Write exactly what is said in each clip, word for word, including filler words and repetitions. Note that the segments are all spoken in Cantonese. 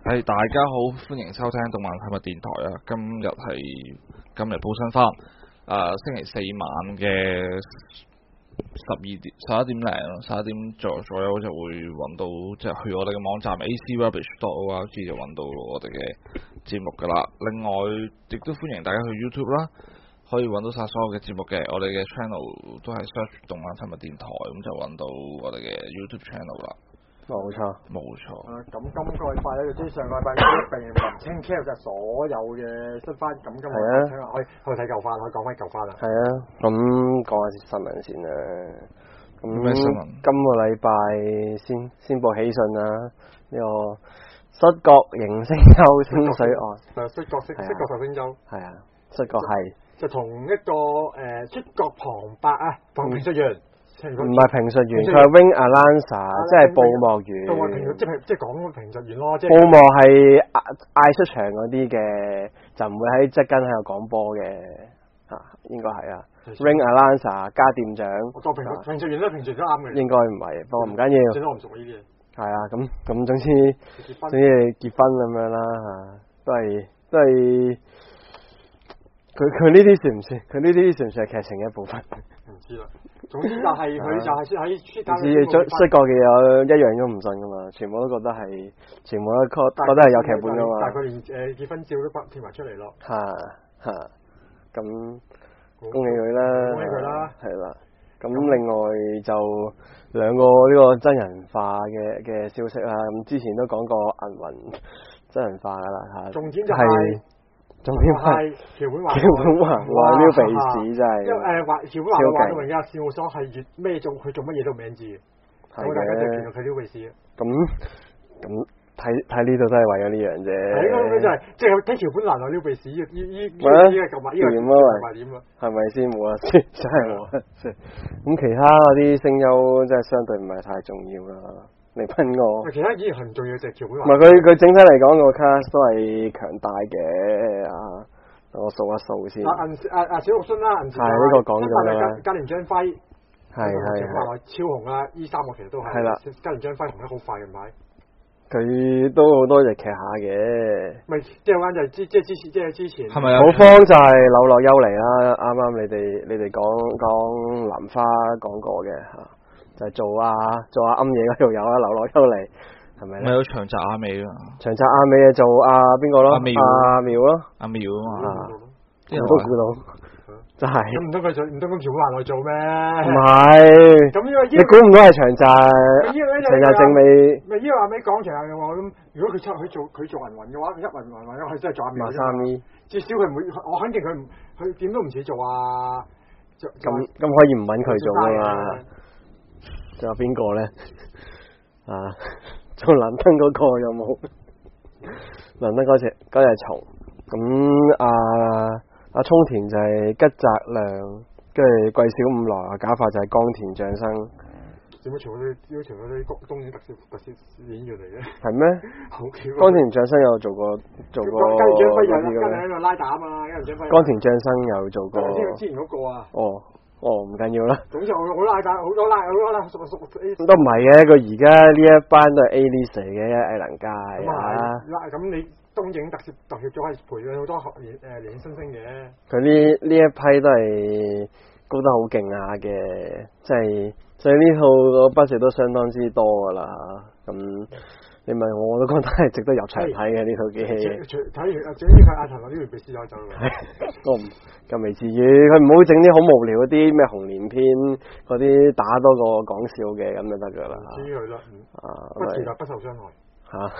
係大家好，歡迎收聽動漫廢物電台啊！今日係今日報新番，誒、呃、星期四晚嘅十二點十一點零十一點左左右就會揾到，即係去我哋嘅網站 a c rubbish dot org 就揾到我哋嘅節目噶啦。另外，亦都歡迎大家去 YouTube 啦，可以揾到晒所有嘅節目嘅。我哋嘅 channel 都係 search 動漫廢物電台，咁就揾到我哋嘅 YouTube channel 啦。 冇錯， 冇錯。 啊，咁今個禮拜咧，就知上個禮拜並唔清 care 就所有嘅新番，咁今日聽下可以去睇舊番，可以講翻舊番啦。 係啊，咁講下啲新聞先啦。咁咩新聞？ 今個禮拜先先報喜訊啦，呢、這個摔角迎聲優清水岸。 誒，摔角，摔摔角壽星周。 係啊，摔角係。 就同一個誒摔角旁白啊，同評述員。 唔係評述員，佢係 wing announcer，即係報幕員。 報幕評即係即係講評述員咯，即係。 報幕係嗌嗌出場嗰啲嘅，就唔會喺側跟喺度講波嘅，嚇應該係啊。wing announcer 加店長。 我當評述評述員咧，評述都啱嘅。應該唔係，不過唔緊要。 正我唔熟呢啲嘢。係啊，咁咁總之總之結婚咁樣啦嚇，都係都係。佢佢呢啲算唔算？佢呢啲算唔算係劇情嘅一部分？ 唔知啦。總之就係佢就係喺出街。 只摔摔角嘅有一樣都唔信噶嘛，全部都覺得係，全部都覺覺得係有劇本噶嘛。 但係佢連誒結婚照都貼埋出嚟咯。 嚇嚇，咁恭喜佢啦！ 恭喜佢啦！ 係啦。咁另外就兩個呢個真人化嘅嘅消息啦。咁之前都講過銀魂真人化噶啦嚇。 重點就係。 仲要係橋本環， 橋本環話撩鼻屎真係， 因為誒話橋本環話到人家事務所係越咩做佢做乜嘢都名字嘅，咁大家就見到佢撩鼻屎。咁咁睇睇呢度都係為咗呢樣啫。 係咯，就係即係睇橋本環話撩鼻屎，依依依依個舊物，依個舊物點啊？ 係咪先冇啊？真係冇啊！咁其他嗰啲聲優真係相對唔係太重要啦。嚟噴我， 其他演員很重要，就係橋本環。 唔係佢佢整體嚟講個 cast 都係強大嘅啊！等我數一數先。 阿銀阿阿小栗旬啦，銀係呢個講咗啦。 加連張輝係係係超紅啦！呢三個其實都係。係啦。加連張輝紅得好快嘅咪。 佢都好多日劇下嘅。 咪即係玩就係之即係之前即係之前。 係咪啊？ 好方就係柳樂優彌啦，啱啱你哋你哋講講蘭花講過嘅嚇。就係做啊做啊暗嘢嗰度有啊，流落出嚟係咪咧？ 咪有長澤雅美啊！ 長澤雅美啊做啊邊個咯？ 阿妙阿妙咯， 阿妙啊嘛！ 啲人都估到，真係。 咁唔通佢做唔通咁橋本環去做咩？ 唔係。咁因為你估唔到係長澤長澤正美。 咪依個阿美講長澤嘅話咁，如果佢出去做佢做銀魂嘅話，佢一銀魂魂佢真係做阿妙。馬三呢？至少佢唔會，我肯定佢唔佢點都唔似做啊！ 咁咁可以唔揾佢做㗎嘛？仲有邊個咧？啊，做倫敦嗰個有冇？倫敦嗰隻嗰隻蟲，咁啊阿沖田就係吉澤亮，跟住桂小五郎啊，假髮就係岡田將生。 點解全部都點解全部都東東映特攝特攝演員嚟嘅？ 係咩？ 好巧。 岡田將生有做過做過嗰啲嘅咩？ 喺度拉打啊嘛，跟住岡田將生有做過。 之前嗰個啊。 哦。哦，唔緊要啦。 總之我我拉打好多拉好多拉熟熟都唔係嘅，佢而家呢一班都係 A-list 嚟嘅藝能界啊。 咁你東映特攝特攝組係培養好多年誒年輕新星嘅。佢呢呢一批都係高得好勁下嘅，即係所以呢套個 budget 都相當之多噶啦。咁你問我，我都覺得係值得入場睇嘅呢套機器。 睇完整呢塊阿騰嗰啲被試咗走啦。 我唔咁未至於，佢唔好整啲好無聊嗰啲咩紅蓮篇嗰啲打多過講笑嘅咁就得噶啦。 至於佢啦，啊，不自立不受傷害。嚇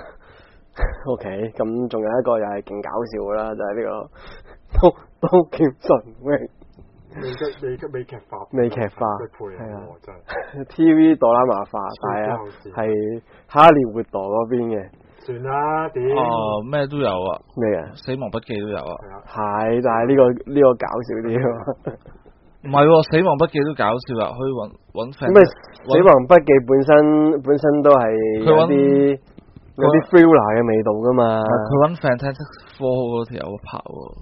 ，OK，咁仲有一個又係勁搞笑噶啦，就係呢個刀刀劍神域。 未劇未劇未劇化。 未劇化。 係啊，真係。 T V 哆啦 A 化，但係啊，係哈利活朵嗰邊嘅。 算啦，點？ 哦，咩都有啊。 咩啊？ 死亡筆記都有啊。 係，但係呢個呢個搞笑啲喎。 唔係喎，死亡筆記都搞笑啊！可以揾揾 friend。 咁啊，死亡筆記本身本身都係有啲有啲 thriller 嘅味道噶嘛。 佢揾 Fantastic Four 嗰條友拍喎。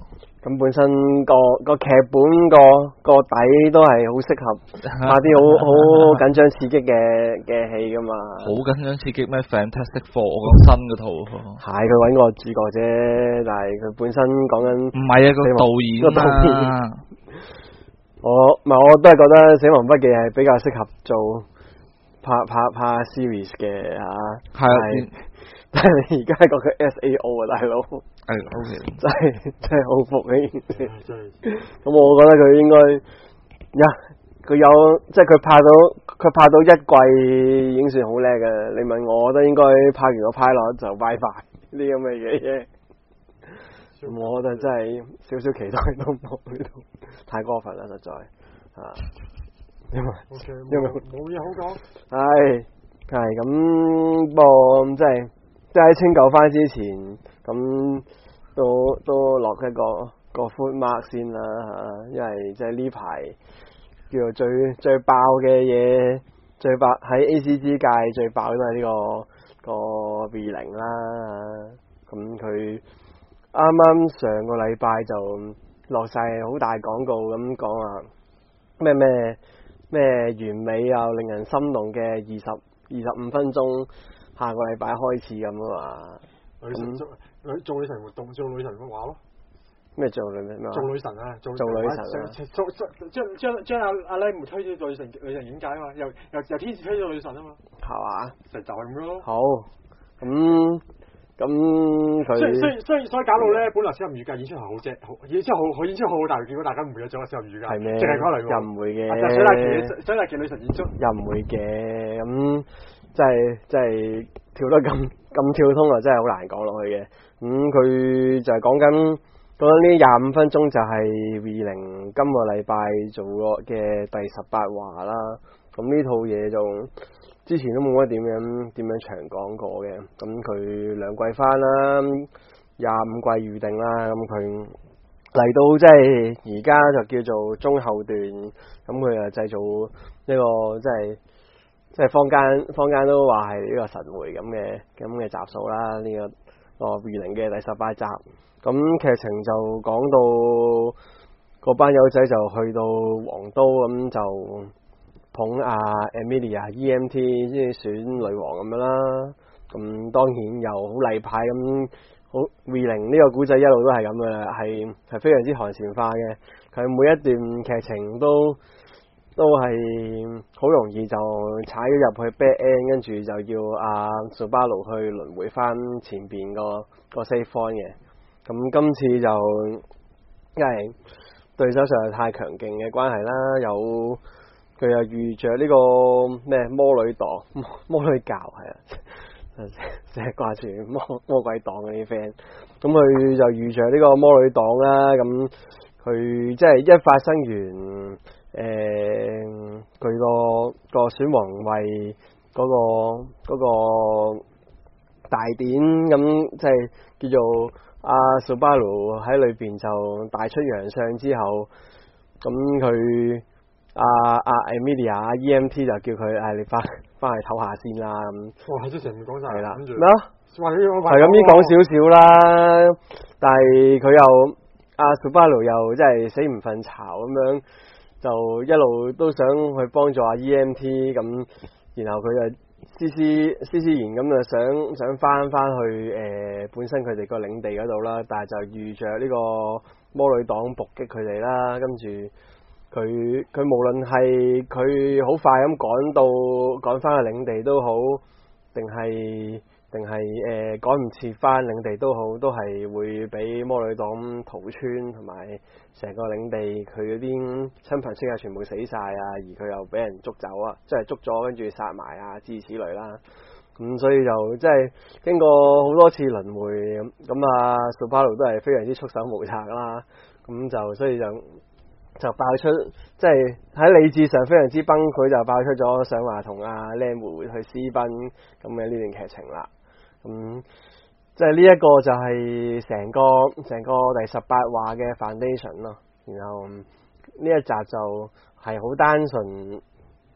咁本身個個劇本個個底都係好適合拍啲好好緊張刺激嘅嘅戲噶嘛。 好緊張刺激咩 ？Fantastic Four 我講新嗰套。 係佢揾個主角啫，但係佢本身講緊唔係啊個導演啊。 我唔係我都係覺得《死亡筆記》係比較適合做拍拍拍 series 嘅嚇。係啊。但係你而家講佢 S A O 啊，大佬。係 OK。真係真係好服呢件事。咁我覺得佢應該呀，佢有即係佢拍到佢拍到一季已經算好叻嘅。你問我，我覺得應該拍完個 pilot 就拜拜呢咁嘅嘢。咁我覺得真係少少期待都冇呢度，太過分啦，實在啊。因為 OK， 因為冇嘢好講。 係係咁，不過即係。即係喺清救翻之前，咁都都落一個個 foot mark 先啦嚇，因為即係呢排叫做最最爆嘅嘢，最爆喺 A C G 界最爆都係呢、呢個、個 V 零啦。咁佢啱啱上個禮拜就落晒好大廣告咁講話咩咩咩完美又令人心動嘅二十二十五分鐘。下個禮拜開始咁啊嘛， 女神做女做女神活動，做女神嘅話咯。 咩做女咩咩？ 做女神啊，做做女神啊！ 將將將阿阿 Lam 推咗做女神女神境界啊嘛，又又由天使推咗女神啊嘛。係嘛？就就係咁樣咯。好，咁咁佢。所以所以所以所以搞到咧，本來小林預計演出係好正，好演出好好演出好好，但係結果大家唔會有獎啊！小林預計係咩？淨係講嚟喎。又唔會嘅。水大奇水大奇女神演出又唔會嘅咁。真係真係跳得咁咁跳通啊！真係好難講落去嘅。咁、嗯、佢就係講緊講緊呢廿五分鐘就係 V 零今個禮拜做過嘅第十八話啦。咁呢套嘢就之前都冇乜點樣點樣長講過嘅。咁佢兩季翻啦，廿五季預定啦。咁佢嚟到即係而家就叫做中後段。咁佢啊製造呢個即係。即係坊間坊間都話係呢個神回咁嘅咁嘅集數啦，呢、這個個二零嘅第十八集。咁劇情就講到嗰班友仔就去到皇都咁就捧阿 Emilia E M T 即係選女王咁樣啦。咁當然又好例牌咁，好 V 零呢個古仔一路都係咁嘅啦，係係非常之韓前化嘅。佢每一段劇情都。都係好容易就踩咗入去 bad end， 跟住就要阿蘇巴魯去輪迴翻前邊個個 save point 嘅。咁今次就因為對手實在太強勁嘅關係啦，有佢又遇着呢個咩魔女黨魔女教係啊，成日掛住魔魔鬼黨嗰啲 friend。咁佢就遇着呢個魔女黨啦，咁佢即係一發生完。誒佢個個選王位嗰、那個嗰、那個大典咁，即係叫做阿蘇巴魯喺裏邊就大出洋相之後，咁佢阿阿 Emilia E M T 就叫佢誒你翻翻去唞下先啦咁。哇！之前唔講晒係啦，咩啊？係咁依講少少啦，但係佢又阿蘇巴魯又真係死唔瞓巢咁樣。就一路都想去幫助阿 E M T 咁，然後佢就斯斯斯斯然咁就想想翻翻去誒、呃、本身佢哋個領地嗰度啦，但係就遇着呢個魔女黨伏擊佢哋啦，跟住佢佢無論係佢好快咁趕到趕翻去領地都好，定係定係誒趕唔切翻領地都好，都係會俾魔女黨屠村同埋。成個領地佢嗰啲親朋戚友全部死晒啊，而佢又俾人捉走啊，即係捉咗跟住殺埋啊，諸如此類啦。咁所以就即係經過好多次輪迴咁啊，蘇巴魯都係非常之束手無策啦。咁就所以就就爆出即係喺理智上非常之崩潰，就爆出咗想話同阿靚妹去私奔咁嘅呢段劇情啦。咁即係呢一個就係成個成個第十八話嘅 foundation 咯，然後呢一集就係好單純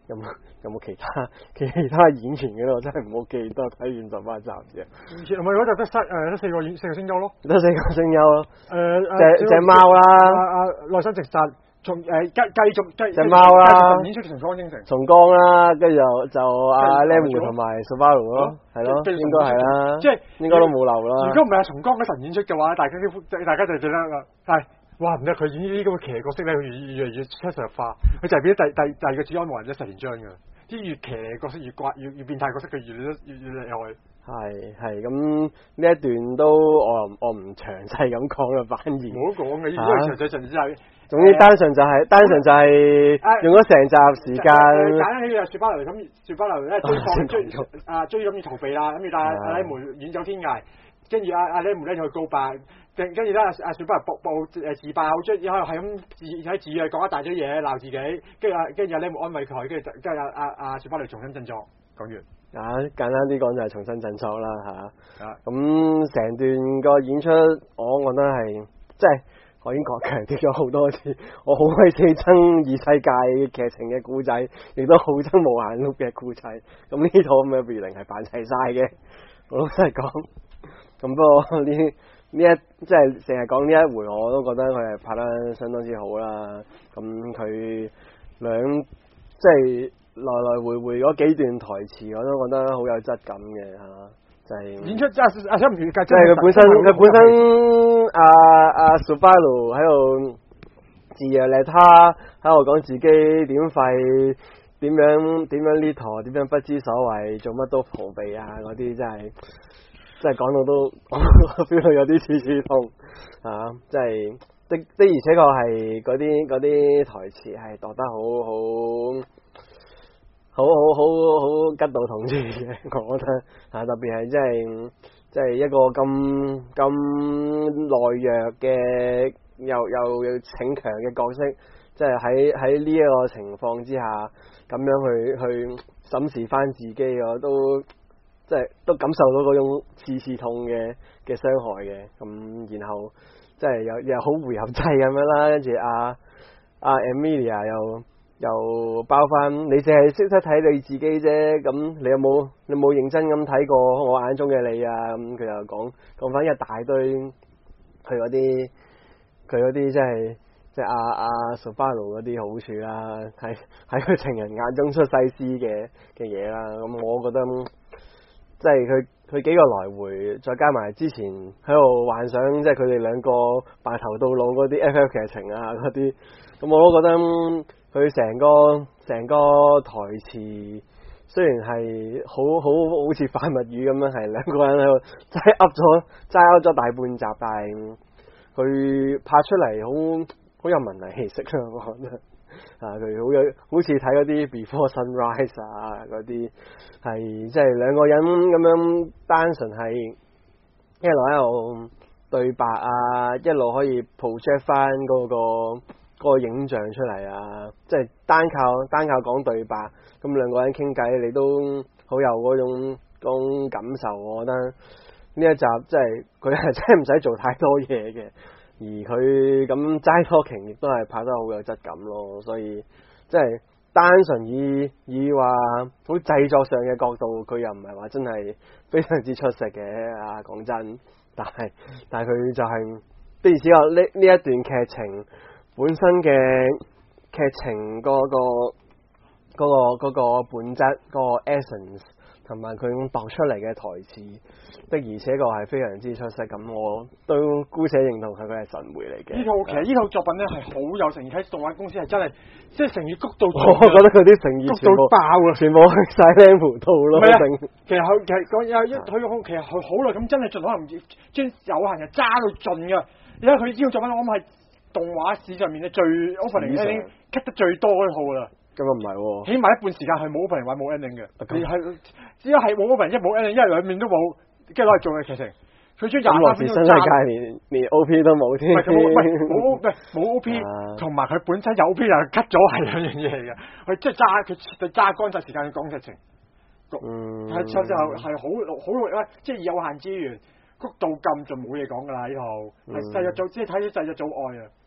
有冇有冇其他其他演員嘅咧？我真係唔好記得，睇完十八集啫。 唔係嗰就得四誒得四個演四個聲優咯， 得四個聲優咯。 誒隻隻貓啦， 阿阿內山直實。從誒繼繼續繼隻貓啦， 演出重光應承， 重光啦，跟住就就阿 Lemu 同埋 Subaru 咯，係咯，應該係啦，即係應該都冇漏啦。 如果唔係阿重光嗰神演出嘅話，大家大家就記得啦。係哇唔得，佢演呢啲咁嘅騎角色咧，越越嚟越出神入化，佢就係變咗第第第二個指安無人一石田章㗎。啲越騎角色越怪越越變態角色，佢越越越越厲害。 係係咁呢一段都我我唔詳細咁講啦，反而冇得講嘅，因為詳細盡之係。 總之單純就係、是呃、單純就係用咗成集時間。 簡單起嘅雪巴雷咁，雪巴雷咧追放追啊追咁要逃避啦，咁要帶阿李梅遠走天涯，跟住阿阿李梅咧就去告白，跟跟住咧阿阿雪巴雷瀑布誒自爆，將然後係咁自喺自啊講一大堆嘢鬧自己，跟住阿跟住阿李梅安慰佢，跟住跟住阿阿阿雪巴雷重新振作。講完啊，簡單啲講就係重新振作啦嚇。咁成、啊、段個演出，我覺得係即係。我已經講強調咗好多次，我好鬼死憎異世界劇情嘅故仔，亦都好憎無限碌嘅故仔。咁呢套咁嘅 reading 係扮齊晒嘅，我老實講。咁不過呢呢一即係成日講呢一回，我都覺得佢係拍得相當之好啦。咁佢兩即係來來回回嗰幾段台詞，我都覺得好有質感嘅嚇。就係、是、 演出阿阿想唔預計， 即係佢本身佢本身阿阿 Subaru 喺度自虐咧，他喺度講自己點廢，點樣點樣呢陀，點樣不知所謂，做乜都逃避啊嗰啲，真係真係講到都我 feel 到有啲刺刺痛啊！即係的的而且確係嗰啲嗰啲台詞係讀得好好。好好好好吉到痛處嘅，我覺得啊，特別係即係即係一個咁咁懦弱嘅又又又逞強嘅角色，即係喺喺呢一個情況之下，咁樣去去審視翻自己，我都即係都感受到嗰種刺刺痛嘅嘅傷害嘅，咁然後即係又又好回合制咁樣啦，跟住阿阿 Emilia 又。又包翻，你淨係識得睇你自己啫，咁你有冇你冇認真咁睇過我眼中嘅你啊？咁佢又講講翻一大堆佢嗰啲佢嗰啲即係即係阿阿 Subaru 嗰啲好處啦，喺喺佢情人眼中出西施嘅嘅嘢啦。咁我覺得即係佢佢幾個來回，再加埋之前喺度幻想，即係佢哋兩個白頭到老嗰啲 F F 劇情啊嗰啲，咁我都覺得。佢成個成個台詞雖然係好好好似反物語咁樣，係兩個人喺度齋噏咗齋噏咗大半集，但係佢拍出嚟好好有文藝氣息啦，我覺得啊，佢好有好似睇嗰啲 Before Sunrise 啊嗰啲，係即係兩個人咁樣單純係一路喺度對白啊，一路可以 project 翻嗰個。個影像出嚟啊，即係單靠單靠講對白，咁兩個人傾偈，你都好有嗰種嗰種感受。我覺得呢一集即係佢係真係唔使做太多嘢嘅，而佢咁齋 talking 亦都係拍得好有質感咯。所以即係單純以以話好製作上嘅角度，佢又唔係話真係非常之出色嘅啊。講真，但係但係佢就係的而且確呢呢一段劇情。本身嘅劇情嗰、嗰個嗰、嗰個嗰、嗰個本質，嗰、嗰個 essence， 同埋佢讀出嚟嘅台詞，的而且確係非常之出色。咁我都姑且認同佢佢係神回嚟嘅。呢套其實呢套作品咧係好有誠意，喺動畫公司係真係即係誠意谷到。我覺得佢啲誠意谷到爆啊！全部去晒靚葡萄咯。其實佢其實講有一佢好其實佢好耐咁真係盡可能將有限嘅揸到盡㗎。而家佢呢套作品我諗係。動畫史上面嘅最 opening ending cut 得最多嗰套啦，咁又唔係喎，起碼一半時間係冇 opening 或冇 ending 嘅，你係只要係冇 opening 一冇 ending，一係兩面都冇，跟住攞嚟做嘅劇情，佢將廿三分鐘新世界連連 O P 都冇添，冇冇 O P，同埋佢本身有 O P 又 cut 咗係兩樣嘢嚟嘅，佢即係揸佢絕對揸乾晒時間去講劇情，嗯，係實際係係好好即係有限資源。谷到咁就冇嘢講噶啦，呢套係細日做，即係睇啲細日做愛啊！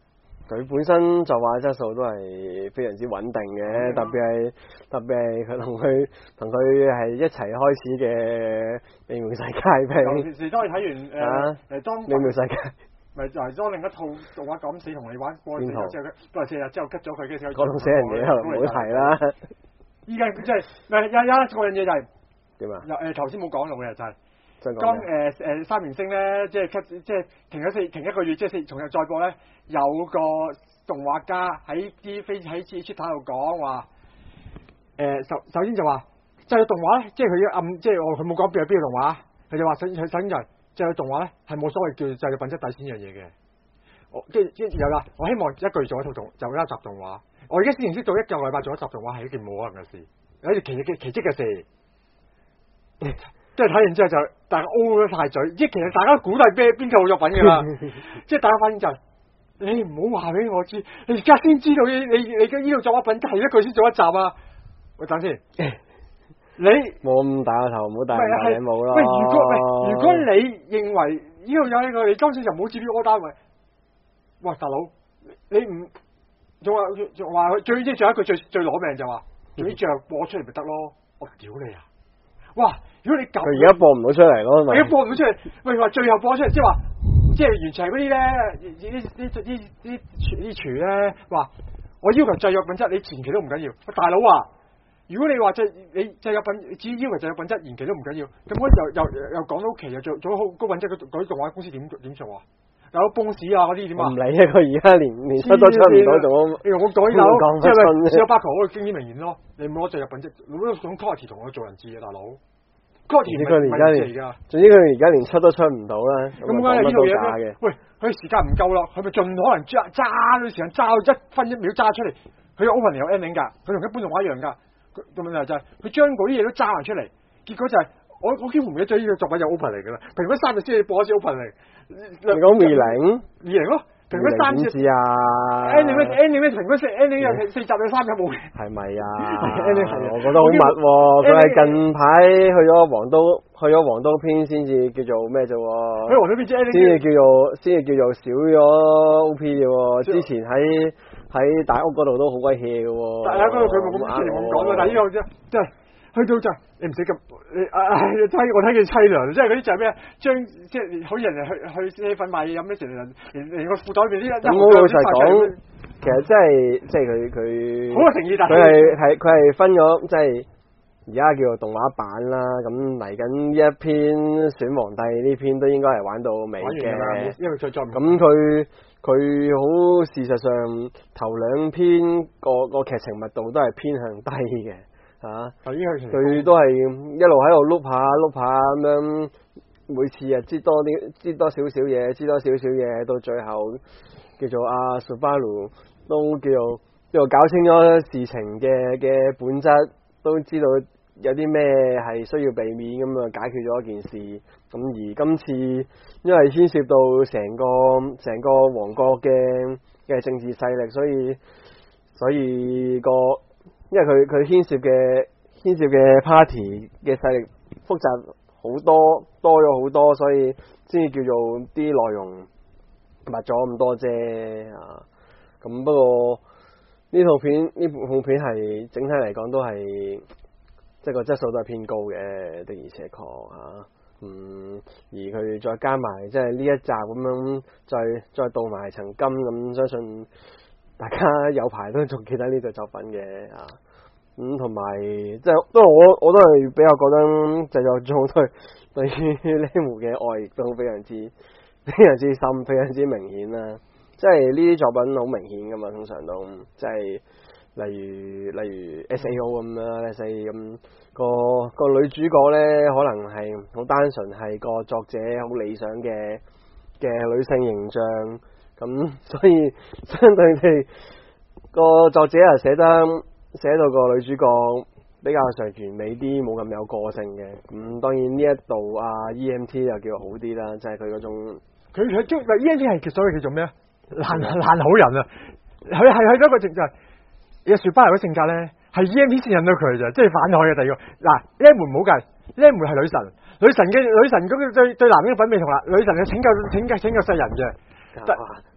佢本身作畫質素都係非常之穩定嘅，嗯、特別係特別係佢同佢同佢係一齊開始嘅美妙世界篇。 尤其是當你睇完誒誒當美妙世界， 咪就係當另一套動畫咁死同你玩過四日之後，過四日之後 cut 咗佢嘅時候， 講到死人嘢唔好提啦。 依家即係咪有有一個樣嘢就係點啊？ 又誒頭先冇講到嘅就係。當當誒誒三連星咧，即係 cut 即係停咗四停一個月，即係四重日再播咧，有個動畫家喺啲飛喺 Twitter 度講話，誒首首先就話製作動畫咧，即係佢暗即係我佢冇講邊係邊個動畫，佢就話首首先就係製作動畫咧係冇所謂叫製作品質底線呢樣嘢嘅，我即係即係有啦，我希望一個月做一套動就一集動畫，我而家先認識到一個禮拜做一集動畫係一件冇可能嘅事，有一件奇嘅奇蹟嘅事。即係睇完之後就大家 O 咗晒嘴，即係其實大家估到係邊邊套作品噶啦，即係大家反應就係、是、你唔好話俾我知，你而家先知道你你你嘅呢套作品係一個月先做一集啊！喂，等先，你冇咁大個頭，唔好大大你冇咯。 喂，如果喂如果你認為呢度有呢個，你今次就唔好接呢個單位。喂，大佬，你唔仲話仲話佢最即係仲有一句最最攞命就話，總之最後播出嚟咪得咯。我屌你啊！哇！如果你咁， 佢而家播唔到出嚟咯， 而家播唔到出嚟，喂話最後播出嚟，即係話，即係完全係嗰啲咧，呢呢呢呢呢廚咧，話我要求製作品質，你前期都唔緊要。大佬啊，如果你話製你製作品，只要要求製作品質延期都唔緊要，咁我又又又講到期又做做好高品質嗰啲動畫公司點點做啊？有崩市啊嗰啲點啊？ 唔理啊！佢而家連連出都出唔到，仲我我講呢度，即係只有巴球可以經典名言咯。你唔好製作品質，攞種 quality 同我做人質啊，大佬。 總之佢而家連，總之佢而家連出都出唔到啦。咁梗係呢套嘢咧，喂，佢時間唔夠啦，佢咪盡可能揸揸啲時間揸一分一秒揸出嚟。佢有 opening 有 ending 噶，佢同一般動畫一樣噶。個問題就係佢將嗰啲嘢都揸埋出嚟，結果就係、是、我我幾乎唔記得咗呢個作品有 opening 噶啦。蘋果三日先播一次 opening， 你講二零二零咯。蘋果三次啊 ending 咩 ending 咩蘋果四 ending 有四集有三集冇嘅係咪啊？ending 係我覺得好密喎，佢係近排去咗黃都去咗黃都篇先至叫做咩啫？ 去黃都篇先至叫做先至叫做少咗 O P 啫喎。之前喺喺大屋嗰度都好鬼 hea 嘅喎。 大屋嗰度佢冇咁出嚟咁講啦，但係呢個啫即係。去到就你唔使咁，你啊睇我睇見凄涼，即係嗰啲就係咩？將即係好似人哋去去氣氛買嘢飲咩成日連連個褲袋邊啲一咁我老實講，其實真係即係佢佢好有誠意，但係佢係係佢係分咗即係而家叫做動畫版啦。咁嚟緊呢一篇選皇帝呢篇都應該係玩到尾嘅， 因為再再唔咁佢佢好事實上頭兩篇個個劇情密度都係偏向低嘅。啊！佢都係一路喺度碌下碌下咁樣，每次啊知多啲，知多少少嘢，知多少少嘢，到最後叫做阿 Subaru 都叫做叫做搞清咗事情嘅嘅本質，都知道有啲咩係需要避免，咁啊解決咗一件事。咁而今次因為牽涉到成個成個王國嘅嘅政治勢力，所以所以個。因為佢佢牽涉嘅牽涉嘅 party 嘅勢力複雜好多多咗好多，所以先至叫做啲內容密咗咁多啫啊！咁不過呢套片呢部片係整體嚟講都係即係個質素都係偏高嘅，的而且確吓。嗯，而佢再加埋即係呢一集咁樣，再再倒埋層金咁，相信。大家有排都仲記得呢對作品嘅啊，咁同埋即係都係我我都係比較覺得製作組對對於呢部嘅愛亦都非常之非常之深，非常之明顯啦。即係呢啲作品好明顯噶嘛，通常都即係例如例如 S A O 咁啦 ，S A 咁個個女主角咧，可能係好單純係個作者好理想嘅嘅女性形象。咁所以相對地個作者啊寫得寫到個女主角比較上完美啲，冇咁有，有個性嘅。咁當然呢一度啊 E M T 又叫好啲啦，即係佢嗰種佢佢中 E M T 係所謂叫做咩啊？爛爛好人啊！佢係佢嗰個正就係有雪巴嚟嘅性格咧，係 E M T 先引到佢咋，即係反海嘅第二個。嗱，呢一門唔好計，呢一門係女神，女神嘅女神嗰個對對男人嘅品味同啦，女神嘅拯救拯救拯救世人嘅。得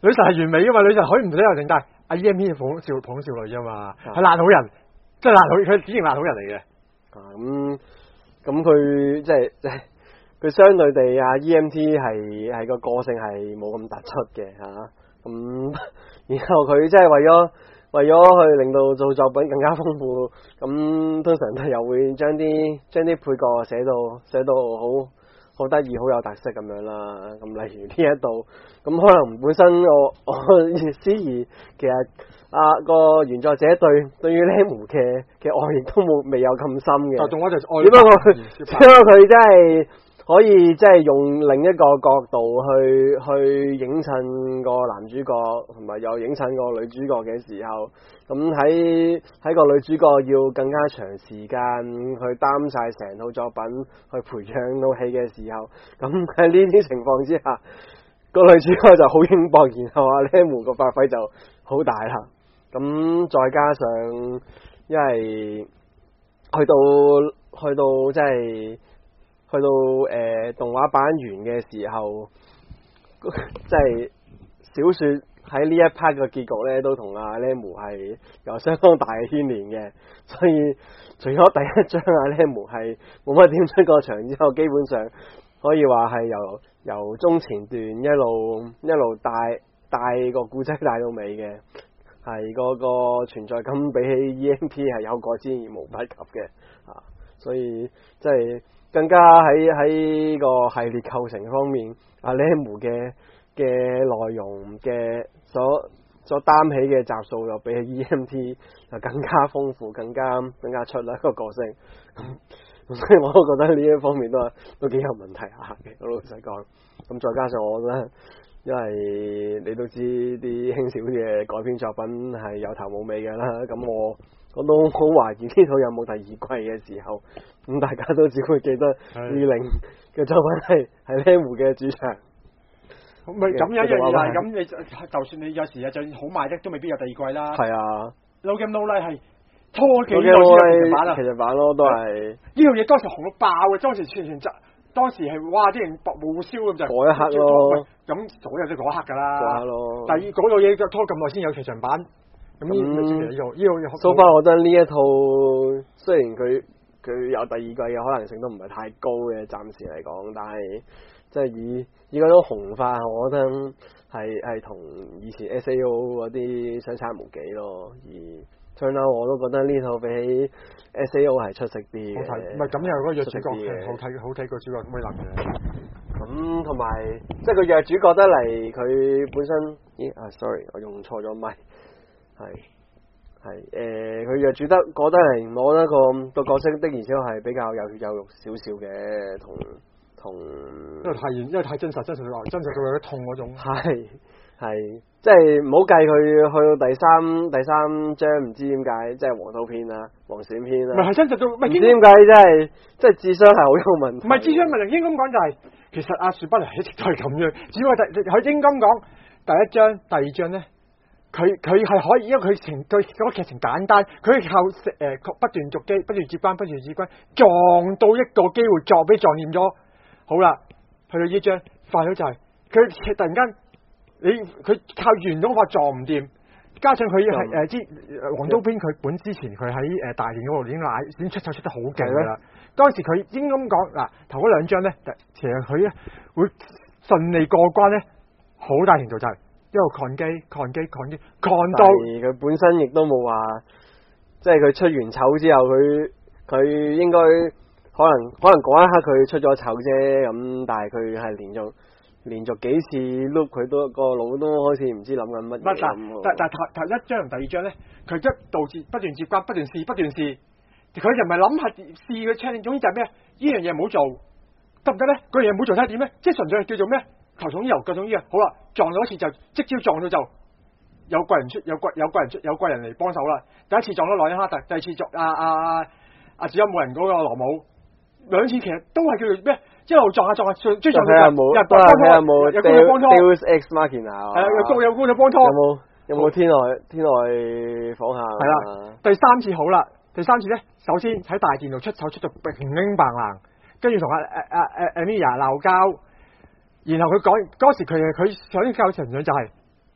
女神係完美噶嘛，女神可以唔使有正，但係阿 E M P 係捧少捧少女啫嘛，係爛好人，即係爛好，佢典型爛好人嚟嘅。 咁咁佢即係即係佢相對地啊 E M T 係係個個性係冇咁突出嘅嚇，咁、啊、然後佢即係為咗為咗去令到做作品更加豐富，咁通常都又會將啲將啲配角寫到寫到好好得意好有特色咁樣啦。咁例如呢一度，咁可能本身我我思怡其實啊個原作者對對於 Lemu 嘅嘅愛亦都冇未有咁深嘅， 就仲我就愛， 只不過只不過佢真係可以即係用另一個角度去去影襯個男主角，同埋又影襯個女主角嘅時候，咁喺喺個女主角要更加長時間去擔晒成套作品去培養到戲嘅時候，咁喺呢啲情況之下，個女主角就好輕薄，然後阿 Lemu 個發揮就好大啦。咁再加上因為去到去到即係。去到誒、呃、動畫版完嘅時候，即係小説喺呢一 part 嘅結局咧，都同阿 Lemu 係有相當大嘅牽連嘅。所以除咗第一章阿 Lemu 係冇乜點出過場之後，基本上可以話係由由中前段一路一路帶帶個故仔帶到尾嘅，係嗰個存在感比起 E M P 係有過之而無不及嘅啊！所以即係。更加喺喺個系列構成方面，阿 Lemu 嘅嘅內容嘅所所擔起嘅集數，又比起 E M T 就更加豐富，更加更加出啦個個性。咁所以我都覺得呢一方面都都幾有問題下嘅，我老實講。咁再加上我覺得，因為你都知啲輕小嘅改編作品係有頭冇尾嘅啦，咁我。我都好懷疑呢套有冇第二季嘅時候，咁大家都只會記得二零嘅作品係係 Lemu 嘅主場。 咪咁有一樣嘢係咁，你就算你有時啊，就好賣得都未必有第二季啦。 係啊 ，No Game No Life 係拖幾耐先有劇場版啊？ 劇場版咯，都係呢套嘢當時紅到爆嘅，當時全全集，當時係哇啲人爆冇燒咁就嗰一刻咯。 咁所有都嗰一刻㗎啦。 嗰刻咯。 但係嗰套嘢拖咁耐先有劇場版。咁呢呢套呢套 so far 我覺得呢一套雖然佢佢有第二季嘅可能性都唔係太高嘅，暫時嚟講，但係即係以以嗰種紅化，我覺得係係同以前 S A O 嗰啲相差無幾咯。而 turn out 我都覺得呢套比起 S A O 係出色啲嘅。 唔係咁又嗰個女主角係好睇好睇個主角威能嘅。 咁同埋即係個弱主角得嚟，佢本身咦啊 sorry 我用錯咗咪。係係誒，佢又煮得覺得嚟，我覺得個個角色的而且確係比較有血有肉少少嘅，同同因為太因為太真實，真實到真實到有啲痛嗰種。 係係即係唔好計佢去到第三第三章，唔知點解即係黃刀篇啊、黃閃篇啊， 唔係係真實到唔知點解真係即係智商係好有問題。 唔係智商問題，應該咁講就係、是、其實阿雪不良一直都係咁樣，只不過第佢應該咁講第一章、第二章咧。佢佢係可以，因為佢情佢嗰個劇情簡單，佢靠誒、呃、不斷續機、不斷接關、不斷接關，撞到一個機會撞俾撞掂咗。好啦，去到呢張快咗就係、是、佢突然間你佢靠原種法撞唔掂，加上佢係誒之黃刀邊佢本之前佢喺誒大連嗰度已經奶已經出手出得好勁㗎啦。當時佢應該咁講嗱，頭嗰兩張咧，其實佢咧會順利過關咧，好大程度就係、是。一路抗機、抗機、抗機，抗到佢本身亦都冇話，即係佢出完醜之後，佢佢應該可能可能嗰一刻佢出咗醜啫，咁但係佢係連續連續幾次碌，佢都個腦都開始唔知諗緊乜嘢。 但但但頭頭一張同第二張咧，佢一導致不斷接關、不斷試、不斷試，佢就唔係諗下試嘅 challenge，總之就係咩？呢樣嘢唔好做，得唔得咧？嗰樣嘢唔好做睇下點咧？即係純粹係叫做咩？頭重醫頭，腳重醫啊！好啦，撞咗一次就即朝撞到就有貴人出，有貴有貴人出，有貴人嚟幫手啦。第一次撞到萊因哈特，第二次撞阿阿阿阿只有冇人嗰個羅姆，兩次其實都係叫做咩？一路撞下撞下，追上去就有幫拖，有冇有高手幫拖 Deus Ex Machina 係啊， 有高有高手幫拖。 有冇有冇天外天外火下？ 係啦，第三次好啦，第三次咧，首先喺大電度出手出到乒乒乓啷，跟住同阿阿阿阿 Emilia 鬧交。然後佢講嗰時佢佢想教程序就係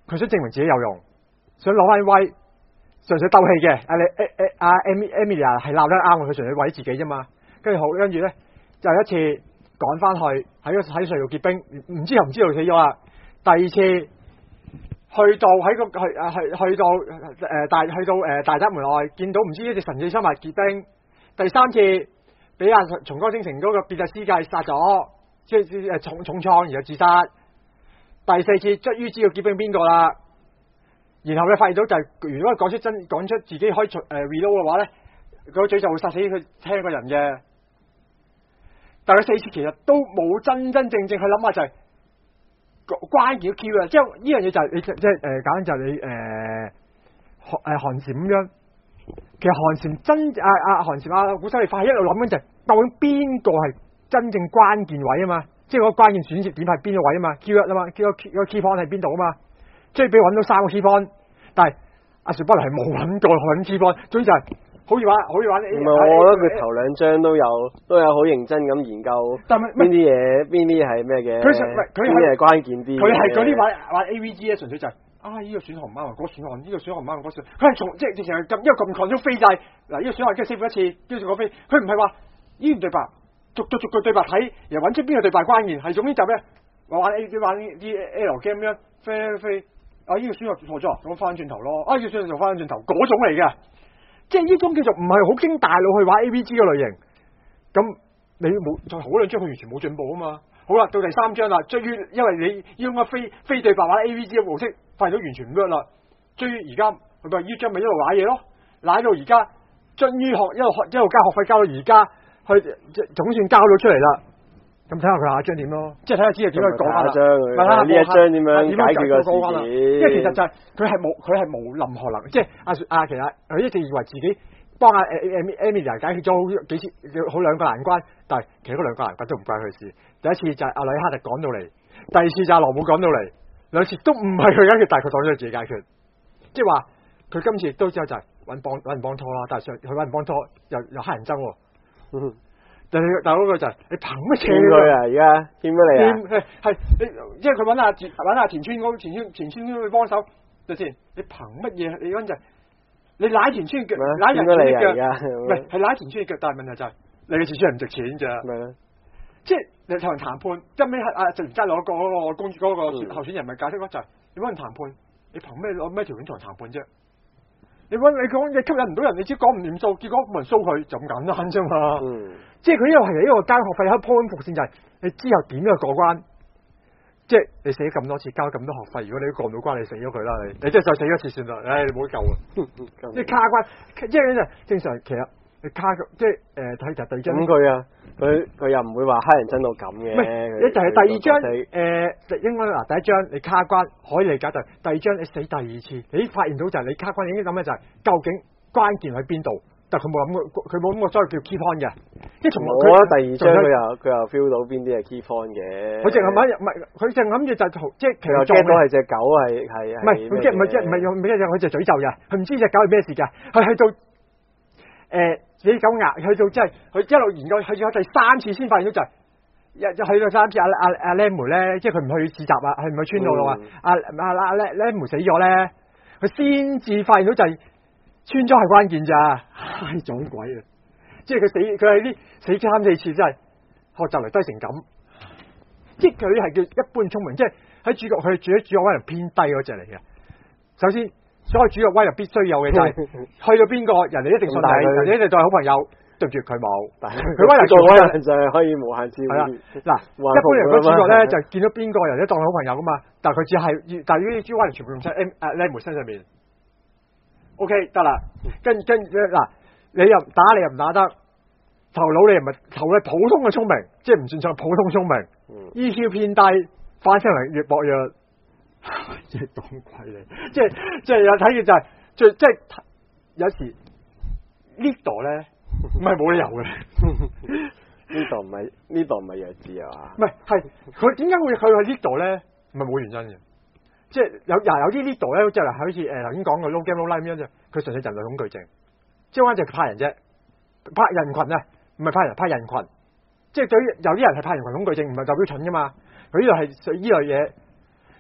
佢想證明自己有用，想攞翻威，純粹鬥氣嘅。阿你誒誒阿 Emilia 係鬧得啱，佢純粹為自己啫嘛。跟住好，跟住咧就一次趕翻去喺個喺隧道結冰，唔知又唔知道死咗啦。第二次。去到喺個去誒去去到誒、呃、大去到誒、呃、大宅門外，見到唔知一隻神秘生物結冰。第三次俾阿松岡晶成嗰個別特司界殺咗，即係誒重重創然後自殺。第四次終於知道結冰邊個啦，然後咧發現到就係、是、如果講出真講出自己可以誒 reload 嘅話咧，嗰個嘴就會殺死佢聽個人嘅。但係四次其實都冇真真正正去諗下就係、是。關鍵嘅 key 啊，即係呢樣嘢就係你即係誒，簡單就係你誒韓誒韓蟬咁樣。其實韓蟬真啊啊韓蟬啊古西利發係一路諗緊就係究竟邊個係真正關鍵位啊嘛，即係嗰個關鍵選擇點係邊個位啊嘛 key 啊嘛 key 個 key 個 key point 喺邊度啊嘛，即係俾揾到三個 key point，但係阿雪波係冇揾過揾 key point，總之就係、是。好似玩，好似玩。唔係，我覺得佢頭兩章都有，都有好認真咁研究邊啲嘢，邊啲係咩嘅。佢佢係關鍵啲。佢係嗰啲玩玩 A V G 咧，純粹就係、是、啊呢、這個選項唔啱，嗰、那個選項呢、這個選項唔啱，嗰、那個選。佢係從即係直情係咁，因為咁狂咗飛掣。嗱呢個選項跟住 save 一次，跟住我飛。佢唔係話呢段對白，逐逐逐句對白睇，又揾出邊個對白關鍵，係總之就咩？我玩 A 玩啲 L game 咁樣飛飛。啊呢、這個選項錯咗，咁翻轉頭咯。啊呢、這個選項就翻轉頭，嗰種嚟嘅。即係呢種叫做唔係好經大腦去玩 A V G 嘅類型，咁你冇就好兩章佢完全冇進步啊嘛。好啦，到第三章啦，終於因為你要咁非非對白玩 A V G 嘅模式，發現到完全唔 work 啦。終於而家佢咪呢章咪一路瀨嘢咯，瀨到而家終於學一路學一路交學費交到而家，佢總算交到出嚟啦。咁睇下佢下一章點咯，即係睇下知係點樣講下啦。呢一章點樣解決個事件？因為其實就係佢係冇佢係冇任何能，即係阿阿其實佢一直以為自己幫阿 Emilia 解決咗好幾次好兩個難關，但係其實嗰兩個難關都唔關佢事。第一次就係阿里克特趕到嚟，第二次就係羅姆趕到嚟，兩次都唔係佢解決，但係佢當咗自己解決。即係話佢今次都之後就係揾幫揾人幫拖啦，但係上佢揾人幫拖又又黑人憎喎。嗯但係但係嗰個就係、是、你憑乜嘢佢啊？而家欠咗你啊？係你，即係佢揾阿揾阿田村嗰田村田村去幫手，就先你憑乜嘢？你嗰陣你拉田村腳，拉人哋嘅腳，唔係係拉田村嘅腳，但係問題就係、是、你嘅田村係唔值錢咋？咪即係你同人談判，一尾係阿直然間攞個嗰個公主嗰個候選人咪解釋咯，就係你揾人談判，你憑咩攞咩條件同人談判啫？你揾你講嘢吸引唔到人，你只講唔掂數，結果冇人蘇佢，就咁簡單啫嘛。嗯，即係佢呢個係一個交學費喺鋪緊伏線，就係你之後點樣過關？即係你死咗咁多次，交咁多學費，如果你都過唔到關，你死咗佢啦，你你即係再死一次算啦，唉，你冇得救啊！即係卡關，即係咧正常，其實你卡即係誒睇就第二章。咁佢啊，佢佢又唔會話黑人憎到咁嘅。唔係，你就係第二章誒、呃，應該嗱第一章你卡關可以理解，就係第二章你死第二次，你發現到就係你卡關已經諗嘅就係究竟關鍵喺邊度？但佢冇諗過，佢冇諗過所謂叫 key point 嘅，即係從來佢。我覺得第二章佢又佢又 feel 到邊啲係 key point 嘅。佢淨係諗唔係，佢淨諗住就即係其實撞到係隻狗係係係。唔係，佢即係唔係即係唔係用咩嘢？佢就詛咒嘅，佢唔知隻狗係咩事嘅，佢去到誒自己狗牙，去到即係佢一路研究，去咗第三次先發現到就係一去到三次阿阿阿 Lemmy 咧，即係佢唔去市集啊，佢唔去村度咯啊，阿阿阿 Lemmy 死咗咧，佢先至發現到就係。村莊係關鍵咋，唉撞鬼啊！即係佢死，佢係啲死三四次，真係學習嚟低成咁。即係佢係叫一般聰明，即係喺主角佢住喺主角威力偏低嗰隻嚟嘅。首先，所有主角威力必須有嘅就係、是、去到邊個人哋一定信你，人哋一定當係好朋友。對住佢冇，佢威力做威力就係可以無限次。係啦，嗱，一般嚟講主角咧就見到邊個人都當係好朋友噶嘛，但係佢只係，但係呢啲主威力全部用晒 M 誒 Lemmy 身上面。O K 得啦，跟跟嗱，你又打你又唔打得，頭腦你又唔係頭腦普通嘅聰明，即係唔算上普通聰明、嗯、E Q 偏低，反身嚟越薄弱，即係講鬼你，即係即係有睇見就係、是，最即係有時呢度咧唔係冇理由嘅，呢度唔係呢度唔係弱智啊嘛，唔係係佢點解會去喺呢度咧？唔係冇原因嘅。即係有嗱有啲呢度咧，即係好似誒頭先講嘅 low game low life 咁樣啫，佢純粹人類恐懼症，即係嗰陣就怕人啫，怕人群啊，唔係怕人，怕人群，即係對於有啲人係怕人群恐懼症，唔係代表蠢噶嘛，佢呢度係呢類嘢，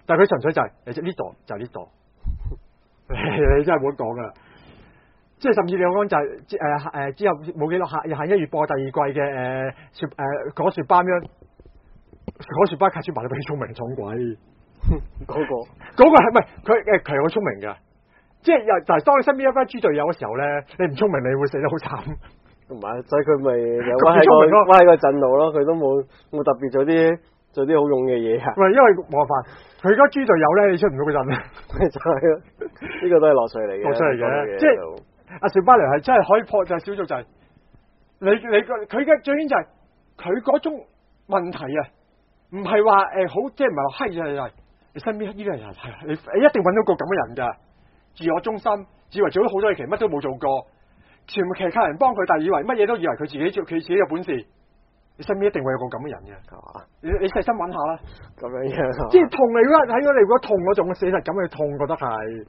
但係佢純粹就係你呢度就係呢度，你真係冇得講噶。即係甚至你講就係誒誒之後冇幾耐下下一月播第二季嘅誒雪誒果雪班咁樣，果雪班卡雪班你比聰明重鬼， 嗰、那個嗰個係唔係佢誒佢係好聰明㗎，即係又就係當你身邊一班豬隊友嘅時候咧，你唔聰明你會死得好慘。 唔係，所以佢咪又歪喺個歪喺個陣度咯，佢都冇冇特別做啲做啲好用嘅嘢啊。 唔係因為冇辦法，佢而家豬隊友咧，你出唔到個陣啊。 就係咯，呢個都係樂趣嚟嘅。 樂趣嚟嘅，即係阿小巴黎係真係可以破就係少數就係、是、你你個佢而家最緊就係佢嗰種問題啊，唔係話誒好即係唔係話閪就係你身邊呢啲人係你你一定揾到個咁嘅人㗎，自我中心，以為做咗好多嘢，其實乜都冇做過。全部其他人幫佢，但係以為乜嘢都以為佢自己做，佢自己有本事。你身邊一定會有個咁嘅人嘅，係嘛？你你細心揾下啦。咁樣樣，即係痛你如果睇到你如果痛嗰種死實咁嘅痛，覺得係。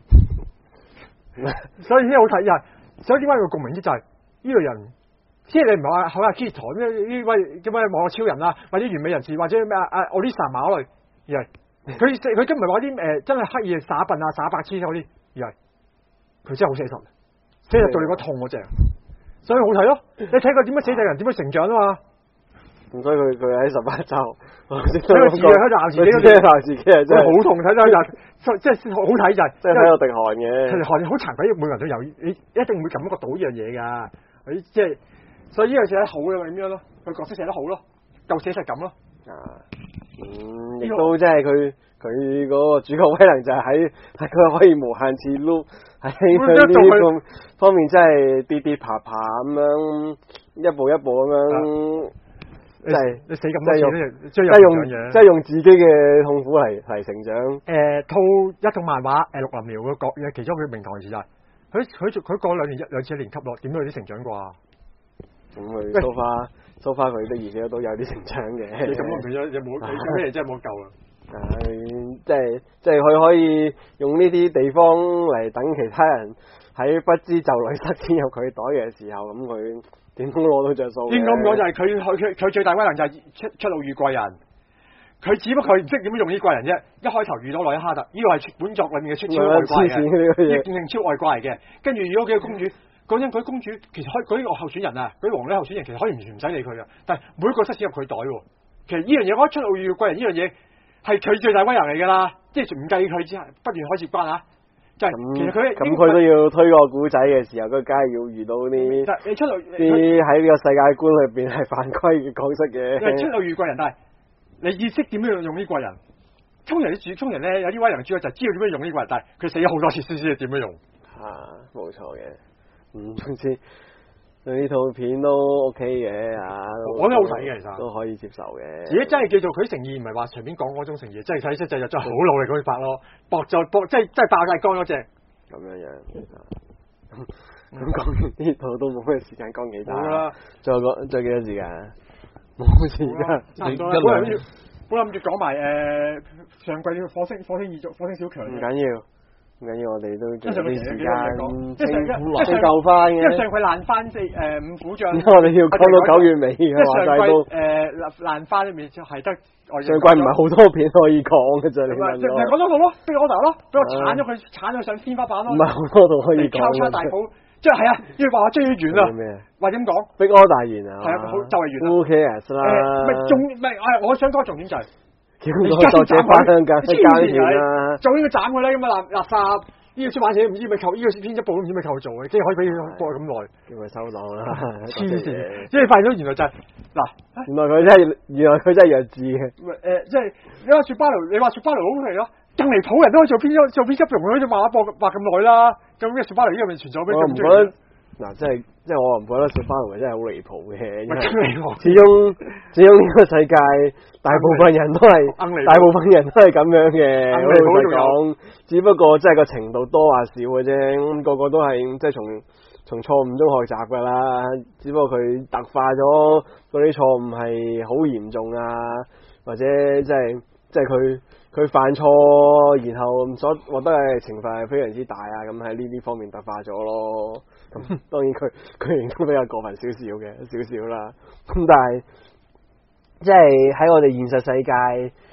所以呢好睇呀，所以點解有共鳴啲就係、是、呢個人，即係你唔係話好阿 Kito 呢呢位叫咩網絡超人啊，或者完美人士，或者咩阿 Olisa 馬類，而係佢佢真唔係話啲誒真係刻意耍笨啊耍白痴嗰啲，而係佢真係好寫實。即係對你個痛嗰隻，所以好睇咯。你睇佢點樣寫隻人點樣成長啊嘛。 咁所以佢佢喺十八集， 喺個自己喺度鬧自己， 鬧自己係真係好痛睇到人，即係好睇就係， 即係睇到滴汗嘅。 其實汗好殘鬼，每個人都有，你一定會感覺到呢樣嘢㗎。你即係，所以呢樣寫得好嘅咪咁樣咯，佢角色寫得好咯，夠寫實感咯。 啊，嗯，亦都即係佢佢嗰個主角威能就係喺係佢可以無限次 loop。喺佢呢個方面真係跌跌爬爬咁樣，一步一步咁樣，即係你死咁多次，即係用即係用自己嘅痛苦嚟嚟成長。 誒、呃，套一套漫畫，誒，陸林苗個角嘅其中佢名台詞就係，佢佢佢過兩年一兩次年級咯，點都有啲成長啩？ 咁佢 so far so far佢的而且都有啲成長嘅。 你咁樣變咗有冇？你做咩嘢真係冇救啦？ 誒、啊，即係即係佢可以用呢啲地方嚟等其他人喺不知就裏塞錢入佢袋嘅時候，咁佢點都攞到着數。應該咁講就係佢佢佢最大威能就係出出路遇貴人，佢只不過佢唔識點樣用呢貴人啫。一開頭遇到萊哈特，呢個係本作裏面嘅出超外怪嘅，呢定超外怪嚟嘅。跟住遇到幾個公主，講真佢公主其實可以嗰啲候選人啊，嗰啲皇女候選人其實可以完全唔使理佢嘅，但係每一個塞錢入佢袋。其實呢樣嘢，我出路遇貴人呢樣嘢。係佢最大威能嚟噶啦，即係唔計佢之後不斷開接班啊！就係、是、其實佢咁佢都要推個古仔嘅時候，佢梗係要遇到啲你出路啲喺呢個世界觀裏邊係犯規嘅角色嘅。 你出路遇貴人，但係你意識點樣用呢貴人？通常啲主通常咧有啲威能主角就知道點樣用呢貴人，但係佢死咗好多次先知點樣用。 啊，冇錯嘅，嗯，總之。呢套片都 OK 嘅啊， 我覺得好睇嘅，其實都可以接受嘅。 而家真係叫做佢誠意，唔係話隨便講嗰種誠意，真係睇出就就好努力咁去拍咯，搏就搏，即係即係爆晒光嗰隻。咁樣樣，咁講完呢套都冇咩時間講其他。好啦，仲有個仲有幾多時間？冇時間，差唔多啦。本來諗住，本來諗住講埋誒上季呢個火星火星異族火星小強。唔緊要。唔緊要，我哋都仲有啲時間，即係即係救翻嘅。因為上季爛番四誒五虎將，我哋要講到九月尾嘅話題都誒爛番裏面就係得上季唔係好多片可以講嘅啫。你問我，講多套咯，俾我打咯，俾我鏟咗佢，鏟咗上天花板咯。唔係好多套可以講。交叉大譜，即係係啊，因為話追完啦。咩？話點講？逼柯大完啊！係啊，好就係完啦。O K S 啦。誒，唔係重唔係誒？我想講重點就係。叫個作者翻香港去交錢啦，就應該斬佢啦，咁啊垃垃圾呢個出版社唔知咪扣呢個編輯部都唔知咪扣做嘅，即係可以俾佢過咁耐，叫佢收檔啦，黐線！即係發現咗原來就係、是、嗱，原來佢真係原來佢真係弱智嘅。唔係誒，即係你話雪巴奴，你話雪巴奴 O K 咯，更離譜人都可以做編輯做編輯用佢啲漫畫播播咁耐啦，咁嘅雪巴奴呢個咪存在俾咁多。嗱，即係即係我唔覺得雪巴奴真係好離譜嘅，因為始終始終呢個世界大部分人都係大部分人都係咁樣嘅，老實講，只不過即係個程度多或少嘅啫，個個都係即係從從錯誤中學習噶啦，只不過佢特化咗嗰啲錯誤係好嚴重啊，或者即係即係佢佢犯錯，然後所獲得嘅懲罰係非常之大啊，咁喺呢啲方面特化咗咯。咁當然佢佢亦都比較過分少少嘅少少啦。咁但係即係喺我哋現實世界都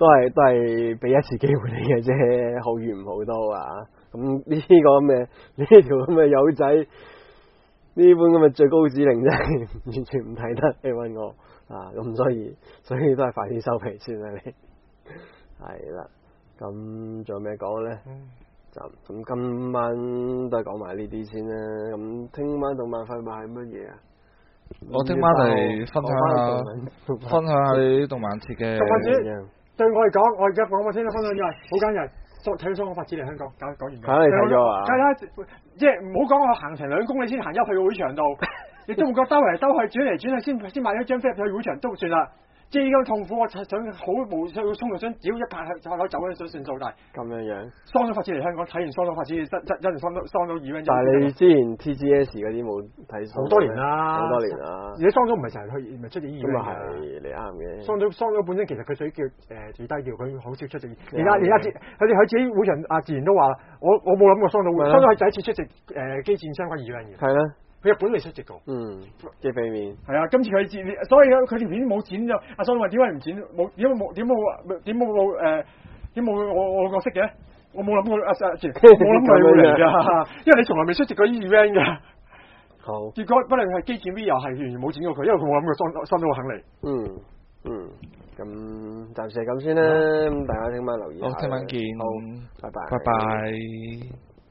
都係都係俾一次機會你嘅啫，好與唔好都啊。咁呢個咁嘅呢條咁嘅友仔，呢本咁嘅最高指令真係完全唔睇得，你問我啊，咁所以所以都係快啲收皮先啦，你係啦。咁仲有咩講咧？就咁今晚都係講埋呢啲先啦。咁聽晚動漫快報係乜嘢啊？ 我聽晚嚟分享下，分享下你啲動漫節嘅。 動漫節對我嚟講，我而家講我先啦，分享就係好簡單，睇睇雙方發展嚟香港，搞講完。 睇你睇咗啊？ 梗係啦，即係唔好講我行成兩公里先行入去會場度，亦都唔覺兜嚟兜去轉嚟轉去先先買咗張飛入去會場都算啦。即係咁痛苦，我想好無想衝到想屌一拍就攞走咗想算數，但係咁樣樣。 雙咗發展嚟香港，睇完雙咗發展，真真真雙到雙到二蚊。 但係你之前 T G S 嗰啲冇睇好多年啦， 好多年啦。 而家雙咗唔係成日去，唔係出席二蚊。 咁啊係，你啱嘅。雙咗雙咗本身其實佢屬於叫誒最低調，佢好少出席。而家而家佢哋佢自己會場啊，自然都話我我冇諗過雙咗會，雙咗係第一次出席誒機戰相關二蚊嘅。 係啦。 佢日本未出席過， 嗯，即係背面。 係啊，今次佢剪，所以佢條片冇剪咗。阿桑話點解唔剪？冇點解冇點冇點冇冇誒點冇我我角色嘅？我冇諗過阿阿剪，冇諗過佢會嚟㗎，因為你從來未出席過呢 event 㗎。 好。結果不論係機戰 V 又係完全冇剪過佢，因為佢冇諗過桑桑都肯嚟。 嗯嗯，咁暫時係咁先啦。咁大家聽晚留意下。 好，聽晚見。 好，拜拜。 拜拜。